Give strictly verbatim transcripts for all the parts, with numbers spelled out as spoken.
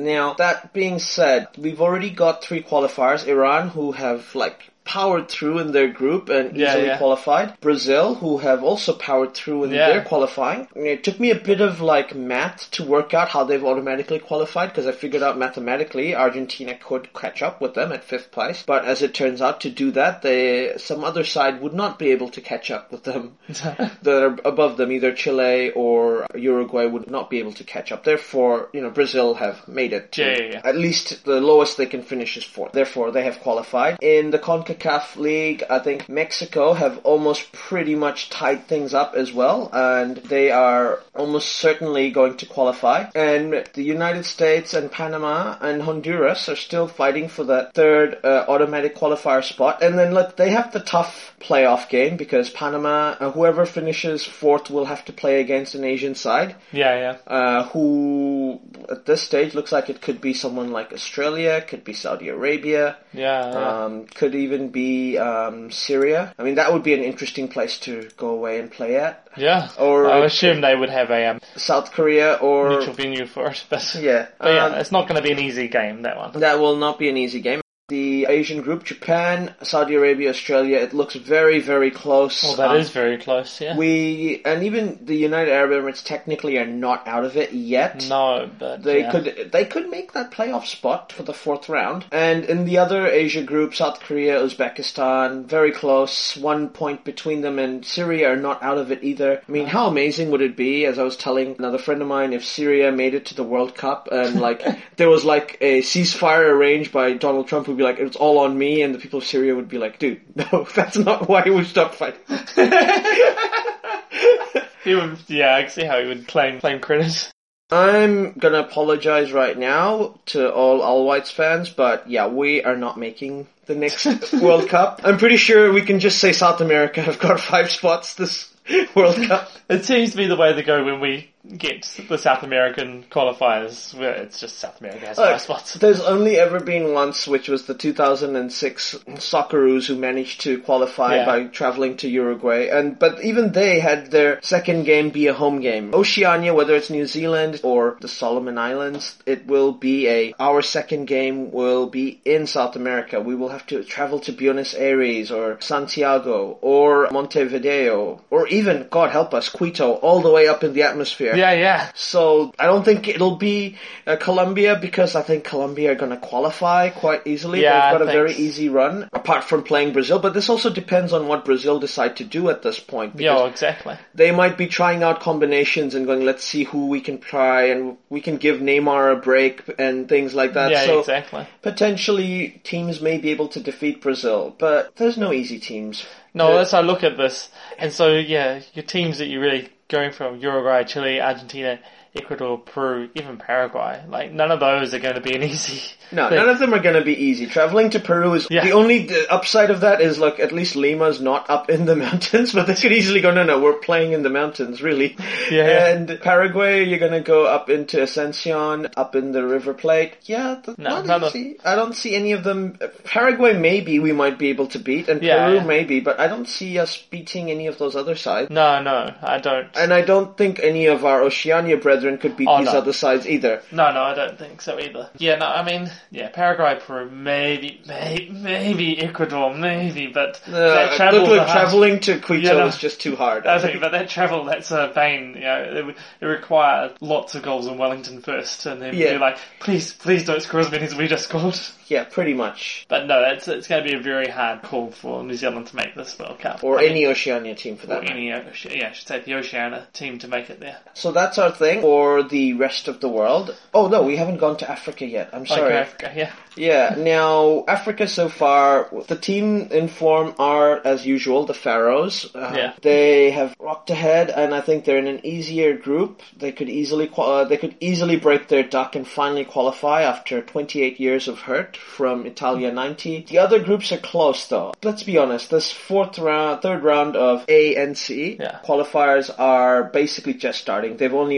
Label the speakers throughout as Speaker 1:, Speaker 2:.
Speaker 1: Now, that being said, we've already got three qualifiers. Iran, who have, like, powered through in their group and
Speaker 2: Yeah,
Speaker 1: easily
Speaker 2: yeah.
Speaker 1: qualified. Brazil, who have also powered through in
Speaker 2: Yeah.
Speaker 1: their qualifying. It took me a bit of like math to work out how they've automatically qualified, because I figured out mathematically Argentina could catch up with them at fifth place. But as it turns out, to do that, they some other side would not be able to catch up with them. that are above them, either Chile or Uruguay would not be able to catch up. Therefore, you know, Brazil have made it to
Speaker 2: Yeah, yeah, yeah.
Speaker 1: at least the lowest they can finish is fourth. Therefore, they have qualified. In the CONCACAF League, I think Mexico have almost pretty much tied things up as well, and they are almost certainly going to qualify. And the United States and Panama and Honduras are still fighting for that third uh, automatic qualifier spot. And then, look, they have the tough playoff game, because Panama, uh, whoever finishes fourth will have to play against an Asian side.
Speaker 2: Yeah, yeah.
Speaker 1: Uh, who at this stage looks like it could be someone like Australia, could be Saudi Arabia,
Speaker 2: Yeah, yeah.
Speaker 1: um, could even be um, Syria. I mean, that would be an interesting place to go away and play at.
Speaker 2: yeah.
Speaker 1: Or
Speaker 2: I assume they would have a um,
Speaker 1: South Korea or...
Speaker 2: neutral venue for it, but
Speaker 1: Yeah.
Speaker 2: But yeah,
Speaker 1: um,
Speaker 2: it's not going to be an easy game, that one.
Speaker 1: that will not be an easy game. The Asian group, Japan, Saudi Arabia, Australia, it looks very, very close.
Speaker 2: Well, that
Speaker 1: Um,
Speaker 2: is very close, yeah.
Speaker 1: We, and even the United Arab Emirates technically are not out of it yet.
Speaker 2: No, but
Speaker 1: They
Speaker 2: yeah.
Speaker 1: could they could make that playoff spot for the fourth round. And in the other Asia group, South Korea, Uzbekistan, very close. One point between them, and Syria are not out of it either. I mean, how amazing would it be, as I was telling another friend of mine, if Syria made it to the World Cup and like there was like a ceasefire arranged by Donald Trump, who'd be like, it's all on me, and the people of Syria would be like, dude, no, that's not why we stopped fighting.
Speaker 2: He would, yeah, I can see how he would claim claim credit.
Speaker 1: I'm gonna apologize right now to all All Whites fans, but yeah, we are not making the next World Cup. I'm pretty sure we can just say South America have got five spots this World Cup.
Speaker 2: It seems to be the way to go when we get the South American qualifiers, where it's just South America has
Speaker 1: Look,
Speaker 2: five spots.
Speaker 1: there's only ever been once, which was the two thousand six Socceroos who managed to qualify
Speaker 2: Yeah.
Speaker 1: by traveling to Uruguay, and but even they had their second game be a home game. Oceania, whether it's New Zealand or the Solomon Islands, it will be a our second game will be in South America. We will have to travel to Buenos Aires or Santiago or Montevideo or even, God help us, Quito, all the way up in the atmosphere.
Speaker 2: Yeah, yeah.
Speaker 1: So I don't think it'll be uh, Colombia, because I think Colombia are going to qualify quite easily.
Speaker 2: Yeah,
Speaker 1: They've got a
Speaker 2: thanks.
Speaker 1: very easy run, apart from playing Brazil. But this also depends on what Brazil decide to do at this point.
Speaker 2: Yeah,
Speaker 1: Because
Speaker 2: exactly.
Speaker 1: they might be trying out combinations and going, let's see who we can try, and we can give Neymar a break and things like that.
Speaker 2: Yeah,
Speaker 1: so
Speaker 2: exactly.
Speaker 1: potentially teams may be able to defeat Brazil, but there's no easy teams.
Speaker 2: No,
Speaker 1: The-
Speaker 2: that's how I look at this. And so, yeah, your teams that you're really going from, Uruguay, Chile, Argentina, Ecuador, Peru, even Paraguay, like, none of those are going to be an easy
Speaker 1: No,
Speaker 2: thing.
Speaker 1: none of them are going to be easy. Traveling to Peru is...
Speaker 2: Yeah.
Speaker 1: The only d- upside of that is, like, at least Lima's not up in the mountains, but they could easily go, no, no, we're playing in the mountains, really.
Speaker 2: Yeah, yeah.
Speaker 1: And Paraguay, you're going to go up into Ascension, up in the River Plate. Yeah, that's
Speaker 2: No,
Speaker 1: not
Speaker 2: none of-
Speaker 1: easy. I don't see any of them... Paraguay, maybe we might be able to beat, and
Speaker 2: Yeah,
Speaker 1: Peru,
Speaker 2: yeah.
Speaker 1: maybe, but I don't see us beating any of those other sides.
Speaker 2: No, no, I don't.
Speaker 1: And I don't think any of our Oceania brethren could beat
Speaker 2: Oh,
Speaker 1: these
Speaker 2: no.
Speaker 1: other sides either.
Speaker 2: No, no, I don't think so either. Yeah, no, I mean, yeah, Paraguay, Peru, maybe, maybe, maybe Ecuador, maybe, but
Speaker 1: Uh,
Speaker 2: that travel,
Speaker 1: look, look,
Speaker 2: the hard-
Speaker 1: traveling to Quito
Speaker 2: Yeah, no.
Speaker 1: is just too hard.
Speaker 2: I think, but that travel, that's a pain, you know, it, would- it require lots of goals in Wellington first, and then
Speaker 1: Yeah.
Speaker 2: be like, please, please don't score as many as we just scored.
Speaker 1: Yeah, pretty much.
Speaker 2: But no, it's, it's going to be a very hard call for New Zealand to make this World Cup.
Speaker 1: Or
Speaker 2: I mean,
Speaker 1: any Oceania team for that
Speaker 2: or
Speaker 1: matter.
Speaker 2: any, Oce- yeah, I should say the Oceania team to make it there.
Speaker 1: So that's our thing for the rest of the world. Oh no, we haven't gone to Africa yet. I'm sorry.
Speaker 2: Okay, Africa, yeah.
Speaker 1: Yeah, now Africa so far, the team in form are, as usual, the Pharaohs. Uh,
Speaker 2: Yeah.
Speaker 1: They have rocked ahead, and I think they're in an easier group. They could easily qual- uh, they could easily break their duck and finally qualify after twenty-eight years of hurt from Italia ninety. The other groups are close, though. Let's be honest. This fourth round, third round of A and C
Speaker 2: Yeah.
Speaker 1: qualifiers are basically just starting. They've only played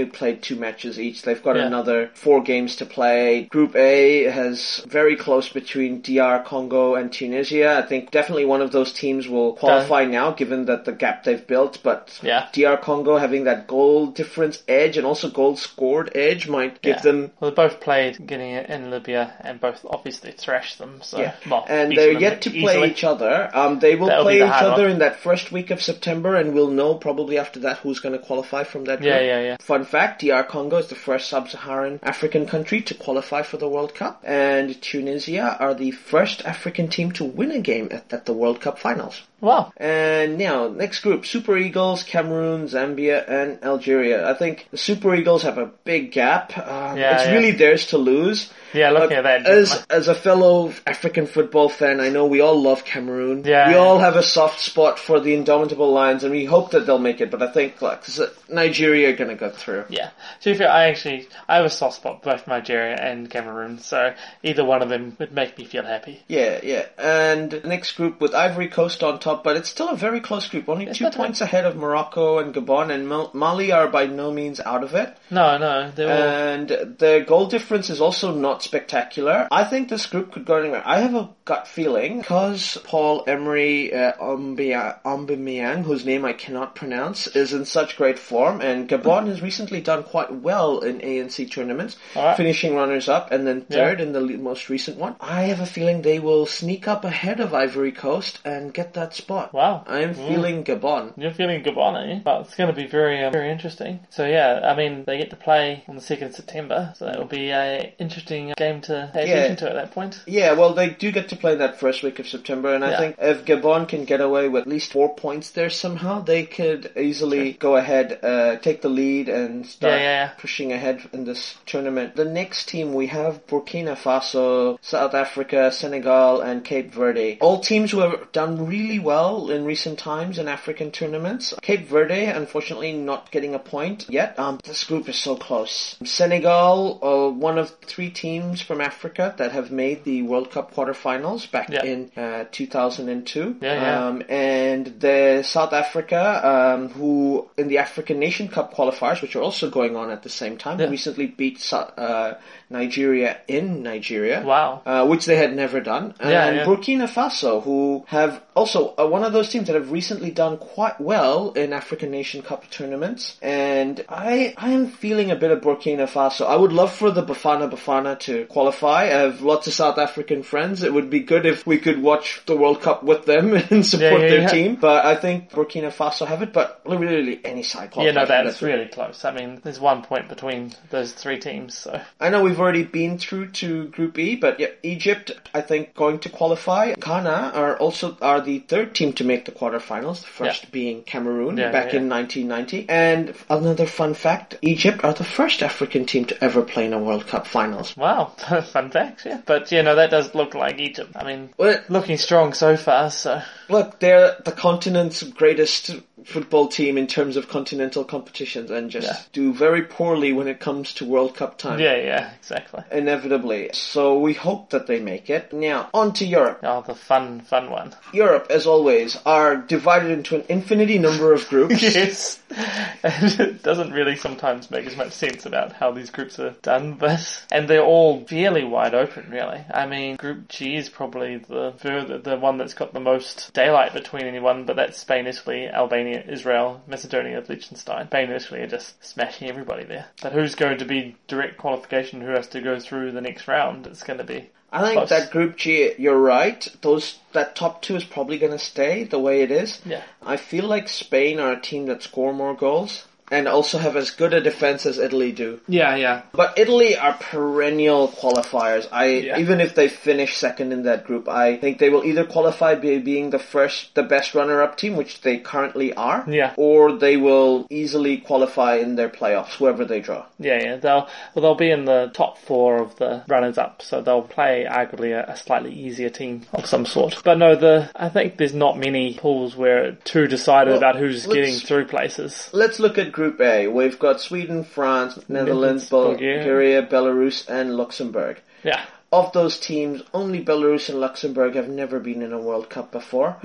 Speaker 1: two matches each. They've got
Speaker 2: Yeah.
Speaker 1: another four games to play. Group A has very close between D R Congo and Tunisia. I think definitely one of those teams will qualify now, given that the gap they've built. But
Speaker 2: Yeah.
Speaker 1: D R Congo having that goal difference edge and also goal scored edge might give
Speaker 2: Yeah.
Speaker 1: them.
Speaker 2: Well, they both played getting it in Libya and both obviously thrashed them. So,
Speaker 1: Yeah,
Speaker 2: well,
Speaker 1: and
Speaker 2: beaten
Speaker 1: they're
Speaker 2: them
Speaker 1: yet to play
Speaker 2: easily.
Speaker 1: each other. Um, they will
Speaker 2: That'll be
Speaker 1: play
Speaker 2: the
Speaker 1: each
Speaker 2: hard
Speaker 1: other
Speaker 2: one.
Speaker 1: in that first week of September, and we'll know probably after that who's going to qualify from that group.
Speaker 2: Yeah, yeah, yeah.
Speaker 1: Fun fact, D R Congo is the first sub-Saharan African country to qualify for the World Cup, and Tunisia are the first African team to win a game at, at the World Cup finals.
Speaker 2: Wow.
Speaker 1: And now, next group, Super Eagles, Cameroon, Zambia, and Algeria. I think the Super Eagles have a big gap. Um,
Speaker 2: Yeah,
Speaker 1: it's
Speaker 2: yeah.
Speaker 1: really theirs to lose.
Speaker 2: Yeah, looking
Speaker 1: But
Speaker 2: at that.
Speaker 1: As,
Speaker 2: definitely.
Speaker 1: as a fellow African football fan, I know we all love Cameroon.
Speaker 2: Yeah,
Speaker 1: we
Speaker 2: yeah.
Speaker 1: all have a soft spot for the Indomitable Lions, and we hope that they'll make it. But I think like Nigeria are going to go through.
Speaker 2: Yeah. To be fair, I actually, I have a soft spot for both Nigeria and Cameroon, so either one of them would make me feel happy.
Speaker 1: Yeah, yeah. And next group with Ivory Coast on top, but it's still a very close group. Only
Speaker 2: It's
Speaker 1: two
Speaker 2: not
Speaker 1: points ahead of Morocco and Gabon, and Mal- Mali are by no means out of it.
Speaker 2: No, no, they're all...
Speaker 1: And their goal difference is also not spectacular. I think this group could go anywhere. I have a gut feeling, because Paul Emery uh, Aubameyang, Aubameyang, whose name I cannot pronounce, is in such great form, and Gabon has recently done quite well in A N C tournaments,
Speaker 2: Alright.
Speaker 1: finishing runners-up and then
Speaker 2: Yeah.
Speaker 1: third in the le- most recent one. I have a feeling they will sneak up ahead of Ivory Coast and get that spot.
Speaker 2: Wow.
Speaker 1: I'm
Speaker 2: Mm.
Speaker 1: feeling Gabon.
Speaker 2: You're feeling Gabon, eh? But it's going to be very, um, very interesting. So yeah, I mean, they get to play on the second of September, so it'll be a interesting game to pay
Speaker 1: Yeah.
Speaker 2: attention to at that point.
Speaker 1: Yeah, well, they do get to play that first week of September, and I
Speaker 2: Yeah.
Speaker 1: think if Gabon can get away with at least four points there somehow, they could easily go ahead, uh, take the lead, and start
Speaker 2: Yeah, yeah, yeah.
Speaker 1: pushing ahead in this tournament. The next team we have Burkina Faso, South Africa, Senegal, and Cape Verde. All teams who have done really well in recent times in African tournaments. Cape Verde, unfortunately, not getting a point yet. Um, this group is so close. Senegal, uh, one of three teams from Africa that have made the World Cup quarterfinals back
Speaker 2: Yeah.
Speaker 1: in uh, two thousand two.
Speaker 2: Yeah, yeah.
Speaker 1: Um, and the South Africa, um, who in the African Nation Cup qualifiers, which are also going on at the same time,
Speaker 2: Yeah.
Speaker 1: recently beat Sa- uh, Nigeria in Nigeria.
Speaker 2: Wow.
Speaker 1: Uh, which they had never done.
Speaker 2: Yeah,
Speaker 1: and
Speaker 2: yeah.
Speaker 1: Burkina Faso, who have also uh, one of those teams that have recently done quite well in African Nation Cup tournaments. And I I am feeling a bit of Burkina Faso. I would love for the Bafana Bafana to qualify. I have lots of South African friends. It would be good if we could watch the World Cup with them and support
Speaker 2: yeah,
Speaker 1: their
Speaker 2: yeah.
Speaker 1: team. But I think Burkina Faso have it, but really any side
Speaker 2: Yeah,
Speaker 1: qualifies
Speaker 2: no,
Speaker 1: for
Speaker 2: that's
Speaker 1: that group.
Speaker 2: really close. I mean, there's one point between those three teams, so...
Speaker 1: I know we've already been through to Group E, but yeah, Egypt, I think, going to qualify. Ghana are also are the third team to make the quarterfinals, the first
Speaker 2: Yeah.
Speaker 1: being Cameroon
Speaker 2: Yeah,
Speaker 1: back
Speaker 2: yeah,
Speaker 1: in nineteen ninety. And another fun fact, Egypt are the first African team to ever play in a World Cup finals.
Speaker 2: Wow, fun fact, yeah. But, you know, that does look like Egypt. I mean,
Speaker 1: Well,
Speaker 2: looking strong so far, so...
Speaker 1: look, they're the continent's greatest football team in terms of continental competitions, and just
Speaker 2: Yeah.
Speaker 1: do very poorly when it comes to World Cup time.
Speaker 2: Yeah, yeah, exactly.
Speaker 1: Inevitably. So we hope that they make it. Now, on to Europe.
Speaker 2: Oh, the fun, fun one.
Speaker 1: Europe, as always, are divided into an infinity number of groups.
Speaker 2: Yes. And it doesn't really sometimes make as much sense about how these groups are done, but... And they're all fairly wide open, really. I mean, Group G is probably the further, the one that's got the most daylight between anyone, but that's Spain, Italy, Albania, Israel, Macedonia, Liechtenstein. Spain and Italy are just smashing everybody there. But who's going to be direct qualification, who has to go through the next round? It's going to be...
Speaker 1: I think
Speaker 2: close.
Speaker 1: that Group G, you're right. Those that top two is probably going to stay the way it is.
Speaker 2: Yeah.
Speaker 1: I feel like Spain are a team that score more goals and also have as good a defense as Italy do.
Speaker 2: Yeah, yeah.
Speaker 1: But Italy are perennial qualifiers. I
Speaker 2: Yeah.
Speaker 1: even if they finish second in that group, I think they will either qualify by being the first, the best runner-up team, which they currently are,
Speaker 2: Yeah.
Speaker 1: or they will easily qualify in their playoffs, whoever they draw.
Speaker 2: Yeah, yeah. They'll well, they'll be in the top four of the runners-up, so they'll play arguably a, a slightly easier team of some sort. But no, the I think there's not many pools where it's too decided
Speaker 1: Well,
Speaker 2: about who's
Speaker 1: let's-
Speaker 2: getting through places.
Speaker 1: Let's look at Group A. We've got Sweden, France, Netherlands,
Speaker 2: Netherlands, Bulgaria.
Speaker 1: Bulgaria, Belarus, and Luxembourg.
Speaker 2: Yeah,
Speaker 1: Of those teams, only Belarus and Luxembourg have never been in a World Cup before.
Speaker 2: yeah.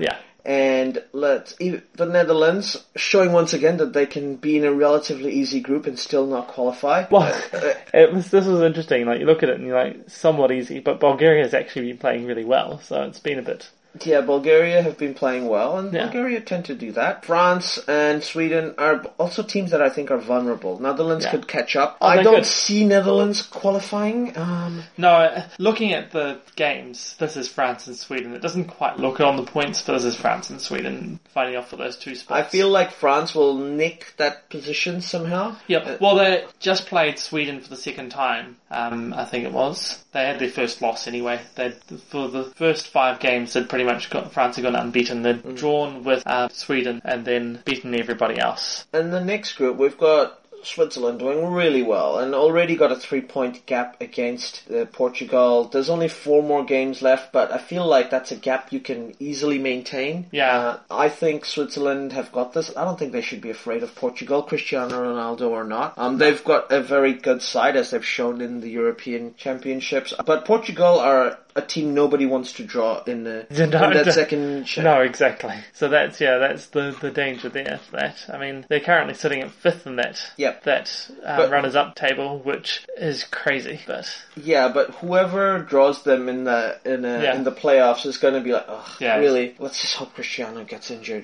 Speaker 1: And let the Netherlands showing once again that they can be in a relatively easy group and still not qualify.
Speaker 2: Well, it was, this was interesting. Like, you look at it and you're like, somewhat easy, but Bulgaria has actually been playing really well, so it's been a bit...
Speaker 1: Yeah, Bulgaria have been playing well, and
Speaker 2: yeah.
Speaker 1: Bulgaria tend to do that. France and Sweden are also teams that I think are vulnerable. Netherlands yeah. could catch up.
Speaker 2: Oh,
Speaker 1: I don't
Speaker 2: could.
Speaker 1: see Netherlands qualifying. Um,
Speaker 2: no, looking at the games, this is France and Sweden. It doesn't quite look on the points, but this is France and Sweden fighting off for those two spots.
Speaker 1: I feel like France will nick that position somehow.
Speaker 2: Yeah,
Speaker 1: uh,
Speaker 2: well, they just played Sweden for the second time, um, I think it was. They had their first loss anyway. They For the first five games, they'd pretty much got, France had gone unbeaten. They'd mm. drawn with uh, Sweden and then beaten everybody else.
Speaker 1: In the next group, we've got Switzerland doing really well and already got a three-point gap against uh, Portugal. There's only four more games left, but I feel like that's a gap you can easily maintain.
Speaker 2: Yeah.
Speaker 1: Uh, I think Switzerland have got this. I don't think they should be afraid of Portugal, Cristiano Ronaldo or not. Um, they've got a very good side, as they've shown in the European Championships. But Portugal are a team nobody wants to draw in, the,
Speaker 2: no,
Speaker 1: in that
Speaker 2: no,
Speaker 1: second cha-
Speaker 2: No, exactly. So that's, yeah, that's the, the danger there for that. I mean, they're currently sitting at fifth in that,
Speaker 1: yep.
Speaker 2: that um,
Speaker 1: but,
Speaker 2: runners-up table, which is crazy, but...
Speaker 1: Yeah, but whoever draws them in the in, a,
Speaker 2: yeah.
Speaker 1: in the playoffs is going to be like, oh,
Speaker 2: yeah.
Speaker 1: really? Let's just hope Cristiano gets injured.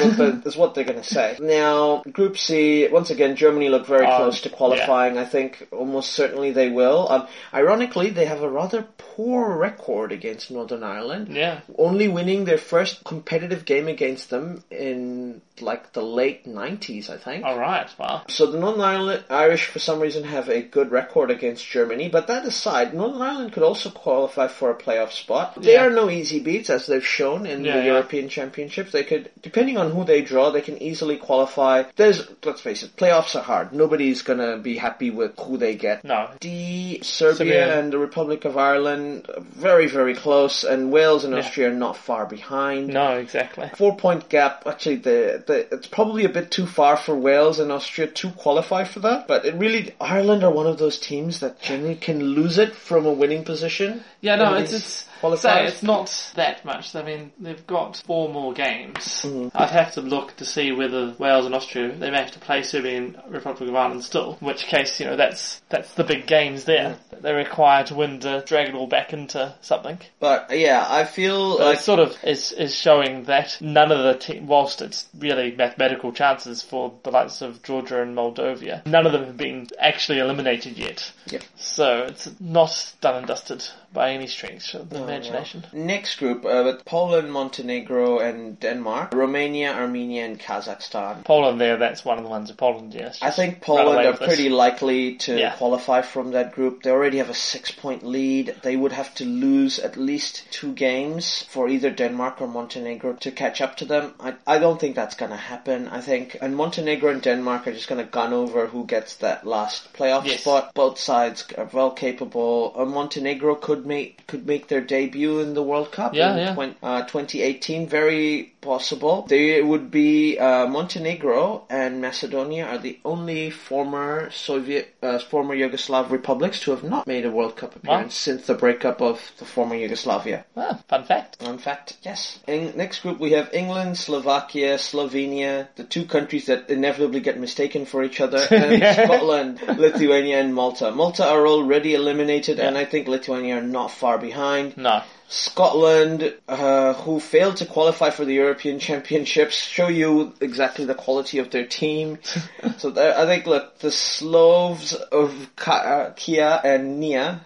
Speaker 1: Is what they're going to say. Now, Group C, once again, Germany look very um, close to qualifying.
Speaker 2: Yeah.
Speaker 1: I think almost certainly they will. Um, ironically, they have a rather poor record against Northern Ireland.
Speaker 2: Yeah.
Speaker 1: Only winning their first competitive game against them in like the late nineties, I think.
Speaker 2: All right, wow.
Speaker 1: So the Northern Ireland, Irish, for some reason, have a good record against Germany. But that aside, Northern Ireland could also qualify for a playoff spot. They
Speaker 2: yeah.
Speaker 1: are no easy beats, as they've shown in
Speaker 2: yeah,
Speaker 1: the
Speaker 2: yeah.
Speaker 1: European Championships. They could, depending on who they draw, they can easily qualify. There's, let's face it, playoffs are hard. Nobody's gonna be happy with who they get.
Speaker 2: No.
Speaker 1: The Serbia,
Speaker 2: Serbia.
Speaker 1: and the Republic of Ireland, very, very close, and Wales and
Speaker 2: yeah.
Speaker 1: Austria are not far behind.
Speaker 2: No, exactly.
Speaker 1: Four point gap. Actually, the, the it's probably a bit too far for Wales and Austria to qualify for that. But it really, Ireland are one of those teams that generally can lose it from a winning position.
Speaker 2: Yeah, no, it's it's.
Speaker 1: Qualifiers.
Speaker 2: Say it's not that much. I mean, they've got four more games.
Speaker 1: Mm-hmm.
Speaker 2: I'd have to look to see whether Wales and Austria, they may have to play Serbia and Republic of Ireland still. In which case, you know, that's that's the big games there. Mm-hmm. They're required to win to drag it all back into something.
Speaker 1: But yeah, I feel
Speaker 2: but
Speaker 1: like
Speaker 2: it sort of is is showing that none of the te- whilst it's really mathematical chances for the likes of Georgia and Moldova, none of them have been actually eliminated yet.
Speaker 1: Yep.
Speaker 2: So it's not done and dusted by any stretch of the
Speaker 1: no,
Speaker 2: imagination.
Speaker 1: No. Next group, uh, with Poland, Montenegro and Denmark, Romania, Armenia and Kazakhstan.
Speaker 2: Poland there, that's one of the ones. Poland, yes.
Speaker 1: I think Poland are pretty
Speaker 2: this.
Speaker 1: likely to
Speaker 2: yeah.
Speaker 1: qualify from that group. They already have a six-point lead. They would have to lose at least two games for either Denmark or Montenegro to catch up to them. I, I don't think that's going to happen. I think and Montenegro and Denmark are just going to gun over who gets that last playoff
Speaker 2: yes.
Speaker 1: spot. Both sides are well capable. Uh, Montenegro could make could make their debut in the World Cup
Speaker 2: yeah,
Speaker 1: in
Speaker 2: yeah.
Speaker 1: twenty, uh, twenty eighteen. Very possible. They would be uh, Montenegro and Macedonia are the only former Soviet, uh, former Yugoslav republics to have not made a World Cup appearance
Speaker 2: wow.
Speaker 1: since the breakup of the former Yugoslavia.
Speaker 2: Ah, fun fact.
Speaker 1: Fun fact, yes. In next group we have England, Slovakia, Slovenia, the two countries that inevitably get mistaken for each other, and
Speaker 2: yeah.
Speaker 1: Scotland, Lithuania and Malta. Malta are already eliminated
Speaker 2: yeah.
Speaker 1: and I think Lithuania are not far behind.
Speaker 2: No.
Speaker 1: Scotland, uh, who failed to qualify for the European Championships, show you exactly the quality of their team. so there, I think, look, the Slovs of Ka- uh, Kia and Nia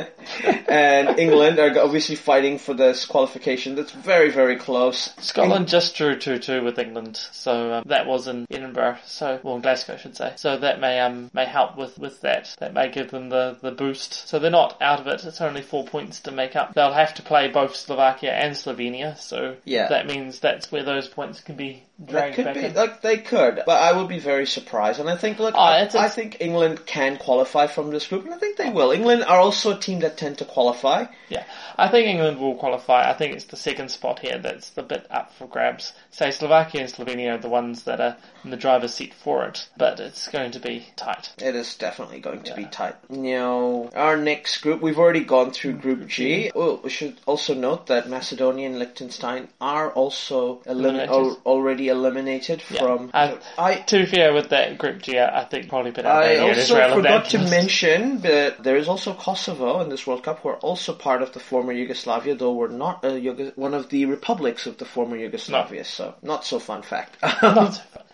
Speaker 1: and England are obviously fighting for this qualification. That's very, very close.
Speaker 2: Scotland Eng- just drew two two with England, so um, that was in Edinburgh, so well, in Glasgow, I should say. So that may um may help with, with that. That may give them the, the boost. So they're not out of it. It's only four points to make up. They'll have to play both Slovakia and Slovenia, so
Speaker 1: yeah.
Speaker 2: that means that's where those points can be
Speaker 1: That
Speaker 2: drag
Speaker 1: could
Speaker 2: back
Speaker 1: be,
Speaker 2: in.
Speaker 1: like, they could, but I would be very surprised. And I think, look,
Speaker 2: Oh,
Speaker 1: I,
Speaker 2: it's-
Speaker 1: I
Speaker 2: it's-
Speaker 1: think England can qualify from this group, and I think they will. England are also a team that tend to qualify.
Speaker 2: Yeah, I think England will qualify. I think it's the second spot here that's the bit up for grabs. Say Slovakia and Slovenia are the ones that are in the driver's seat for it, but it's going to be tight.
Speaker 1: It is definitely going to be
Speaker 2: Yeah.
Speaker 1: tight. Now, our next group, we've already gone through Group G. Oh, we should also note that Macedonia and Liechtenstein are also elim-
Speaker 2: Eliminated.
Speaker 1: al- already eliminated
Speaker 2: Yeah.
Speaker 1: from.
Speaker 2: I-
Speaker 1: I
Speaker 2: To be fair with that Group G, I think probably put
Speaker 1: I
Speaker 2: Albania and
Speaker 1: also
Speaker 2: Israel in
Speaker 1: forgot
Speaker 2: that
Speaker 1: to
Speaker 2: list.
Speaker 1: mention that there is also Kosovo in this World Cup, who are also part of the former Yugoslavia, though we're not a Yugo- one of the republics of the former Yugoslavia. So, not so fun fact.
Speaker 2: Not so fun.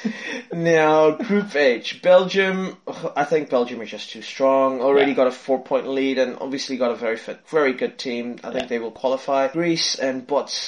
Speaker 1: Now, Group H. Belgium, ugh, I think Belgium are just too strong. Already
Speaker 2: Yeah.
Speaker 1: got a four-point lead and obviously got a very fit, very good team. I think
Speaker 2: Yeah.
Speaker 1: they will qualify. Greece and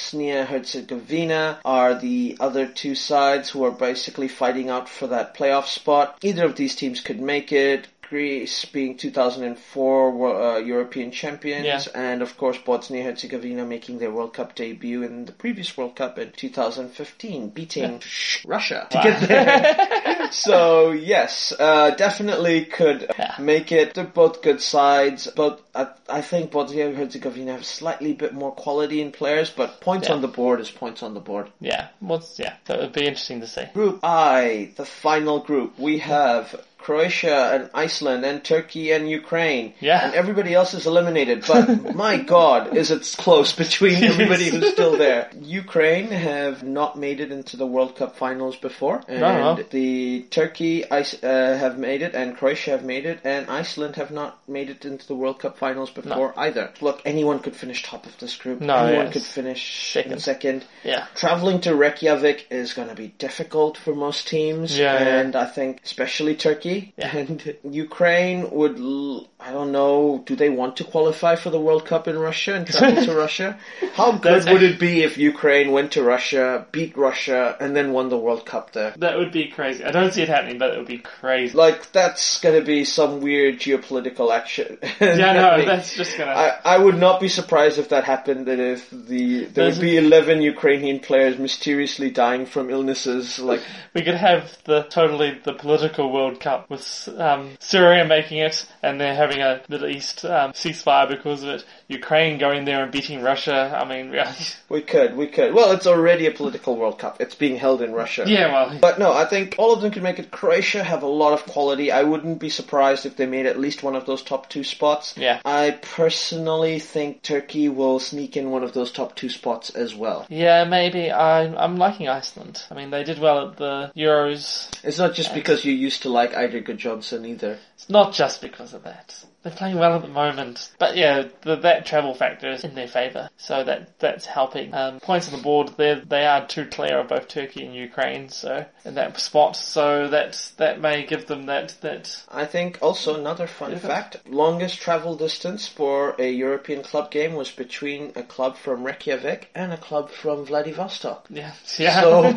Speaker 1: Bosnia-Herzegovina are the other two sides who are basically fighting out for that playoff spot. Either of these teams could make it. Greece being two thousand four uh, European champions,
Speaker 2: Yeah.
Speaker 1: and of course Bosnia-Herzegovina making their World Cup debut in the previous World Cup in two thousand fifteen, beating Russia to
Speaker 2: Wow.
Speaker 1: get there. So yes, uh, definitely could
Speaker 2: Yeah.
Speaker 1: make it. They're both good sides, but I, I think Bosnia-Herzegovina have slightly bit more quality in players, but points
Speaker 2: Yeah.
Speaker 1: on the board is points on the board.
Speaker 2: Yeah, what's yeah, so it would be interesting to see.
Speaker 1: Group I, the final group, we have Croatia and Iceland and Turkey and Ukraine.
Speaker 2: Yeah.
Speaker 1: And everybody else is eliminated. But my God, is it close between everybody who's still there. Ukraine have not made it into the World Cup finals before. And
Speaker 2: No, no.
Speaker 1: the Turkey Ice- uh, have made it and Croatia have made it and Iceland have not made it into the World Cup finals before either. Look, anyone could finish top of this group.
Speaker 2: No,
Speaker 1: anyone
Speaker 2: yes.
Speaker 1: could finish
Speaker 2: Second.
Speaker 1: in second.
Speaker 2: Yeah.
Speaker 1: Traveling to Reykjavik is going to be difficult for most teams,
Speaker 2: Yeah, yeah.
Speaker 1: and I think especially Turkey
Speaker 2: Yeah.
Speaker 1: and Ukraine would. L- I don't know. Do they want to qualify for the World Cup in Russia and travel to Russia? How good
Speaker 2: That's
Speaker 1: would it be if Ukraine went to Russia, beat Russia, and then won the World Cup there?
Speaker 2: That would be crazy. I don't see it happening, but it would be crazy.
Speaker 1: Like, that's going to be some weird geopolitical action.
Speaker 2: Yeah, no, that's just gonna.
Speaker 1: I, I would not be surprised if that happened, and if the there
Speaker 2: There's-
Speaker 1: would be eleven Ukrainian players mysteriously dying from illnesses. Like,
Speaker 2: We could have the totally the political World Cup with um, Syria making it, and they're having a Middle East um, ceasefire because of it. Ukraine going there and beating Russia. I mean, really.
Speaker 1: we could, we could. Well, it's already a political World Cup. It's being held in Russia.
Speaker 2: Yeah, well,
Speaker 1: But no, I think all of them could make it. Croatia have a lot of quality. I wouldn't be surprised if they made at least one of those top two spots.
Speaker 2: Yeah.
Speaker 1: I personally think Turkey will sneak in one of those top two spots as well.
Speaker 2: yeah, maybe. I'm I'm liking Iceland. I mean, they did well at the Euros.
Speaker 1: It's not just because you used to like Eidur Gudjohnsen either.
Speaker 2: It's not just because of that. They're playing well at the moment. But yeah, the, that travel factor is in their favour. So that that's helping. Um, points on the board, they they are too clear of both Turkey and Ukraine, so in that spot. So that that may give them that... that
Speaker 1: I think also another fun
Speaker 2: Yeah.
Speaker 1: fact, longest travel distance for a European club game was between a club from Reykjavik and a club from Vladivostok.
Speaker 2: yeah. yeah.
Speaker 1: So,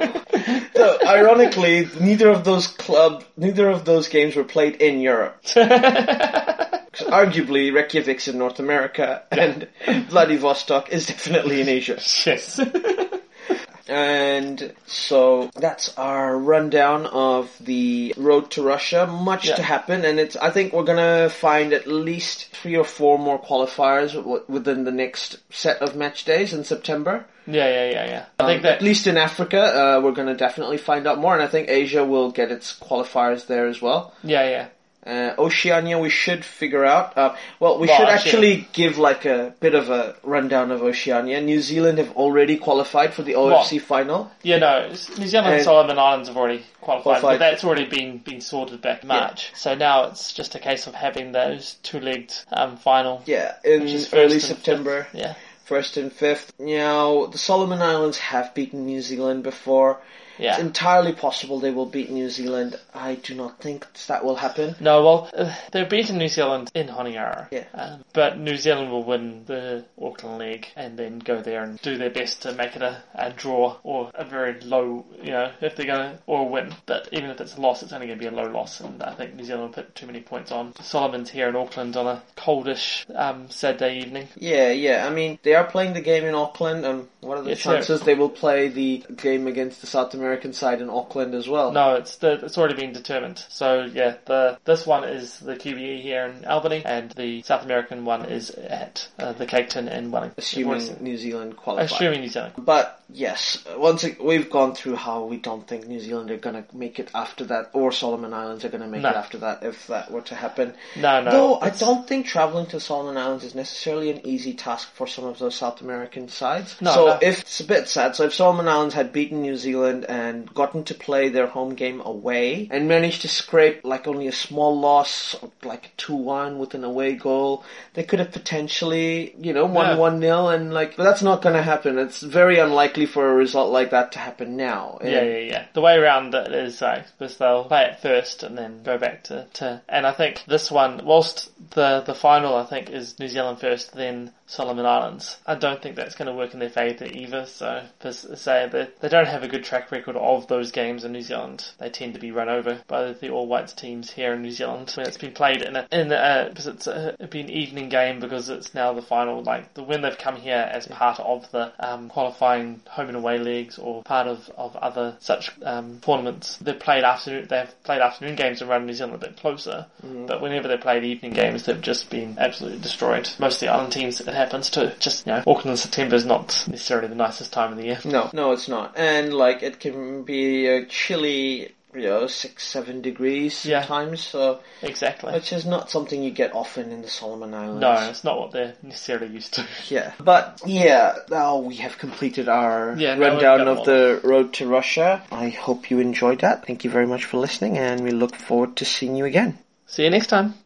Speaker 1: so ironically, neither of those club, neither of those games were played in Europe. 'Cause arguably, Reykjavik's in North America, and Vladivostok is definitely in Asia.
Speaker 2: yes.
Speaker 1: And so that's our rundown of the road to Russia. Much
Speaker 2: Yeah.
Speaker 1: to happen, and it's. I think we're gonna find at least three or four more qualifiers w- within the next set of match days in September.
Speaker 2: Yeah, yeah, yeah, yeah. I
Speaker 1: Um,
Speaker 2: think that...
Speaker 1: at least in Africa, uh, we're gonna definitely find out more, and I think Asia will get its qualifiers there as well.
Speaker 2: Yeah, yeah.
Speaker 1: Uh, Oceania, we should figure out. Uh, well, we
Speaker 2: Well,
Speaker 1: should
Speaker 2: actually-
Speaker 1: actually give like a bit of a rundown of Oceania. New Zealand have already qualified for the O F C final.
Speaker 2: Yeah, no, New Zealand and
Speaker 1: And-
Speaker 2: Solomon Islands have already qualified,
Speaker 1: Qualified.
Speaker 2: but that's already been, been sorted back in March. So now it's just a case of having those two-legged um, final.
Speaker 1: Yeah, in
Speaker 2: which is
Speaker 1: early
Speaker 2: first and
Speaker 1: September,
Speaker 2: fifth. Yeah.
Speaker 1: first and fifth. Now, the Solomon Islands have beaten New Zealand before.
Speaker 2: Yeah.
Speaker 1: It's entirely possible they will beat New Zealand. I do not think that will happen.
Speaker 2: No, well, uh, they've beaten New Zealand in Honiara.
Speaker 1: Yeah.
Speaker 2: Um, but New Zealand will win the Auckland leg and then go there and do their best to make it a, a draw or a very low, you know, if they're going to, or a win. But even if it's a loss, it's only going to be a low loss, and I think New Zealand will put too many points on. Solomon's here in Auckland on a coldish um, Saturday evening.
Speaker 1: Yeah, yeah. I mean, they are playing the game in Auckland. Um, what are the
Speaker 2: Yes,
Speaker 1: chances they will play the game against the South American American side in Auckland as well.
Speaker 2: No, it's the, it's already been determined. So yeah, the this one is the Q B E here in Albany, and the South American one is at uh, the Cape Town in Wellington.
Speaker 1: Assuming New Zealand qualifies.
Speaker 2: Assuming New Zealand.
Speaker 1: But yes, once it, we've gone through how we don't think New Zealand are going to make it after that, or Solomon Islands are going to make
Speaker 2: No.
Speaker 1: it after that, if that were to happen.
Speaker 2: No, no.
Speaker 1: Though I
Speaker 2: it's-
Speaker 1: don't think traveling to Solomon Islands is necessarily an easy task for some of those South American sides.
Speaker 2: No,
Speaker 1: so
Speaker 2: no.
Speaker 1: if it's a bit sad. So if Solomon Islands had beaten New Zealand and gotten to play their home game away and managed to scrape like only a small loss, like two one with an away goal, they could have potentially, you know, won
Speaker 2: Yeah.
Speaker 1: one nil, and like, but that's not going to happen. It's very unlikely for a result like that to happen now.
Speaker 2: Yeah,
Speaker 1: And-
Speaker 2: yeah, yeah. The way around it is like, because they'll play it first and then go back to, to, and I think this one, whilst the, the final I think is New Zealand first, then Solomon Islands, I don't think that's going to work in their favour either, so, to say that they don't have a good track record of those games in New Zealand. They tend to be run over by the All Whites teams here in New Zealand when it's been played in a, in a, because it's a, it'd be an evening game because it's now the final, like, the, when they've come here as part of the um, qualifying home and away leagues or part of, of other such um, tournaments, they've played afternoon, they've played afternoon games around New Zealand a bit closer, mm-hmm. but whenever they played evening games, they've just been absolutely destroyed. Most of the island teams, it happens to. Just, you know, Auckland in September is not necessarily the nicest time of the year.
Speaker 1: No, no, it's not. And like, it can be a chilly, you know, six, seven degrees
Speaker 2: Yeah.
Speaker 1: sometimes. So
Speaker 2: Exactly.
Speaker 1: which is not something you get often in the Solomon Islands.
Speaker 2: No, it's not what they're necessarily used to.
Speaker 1: Yeah, but yeah, now we have completed our
Speaker 2: Yeah, now we've
Speaker 1: rundown
Speaker 2: got
Speaker 1: of
Speaker 2: one.
Speaker 1: the road to Russia. I hope you enjoyed that. Thank you very much for listening, and we look forward to seeing you again.
Speaker 2: See you next time.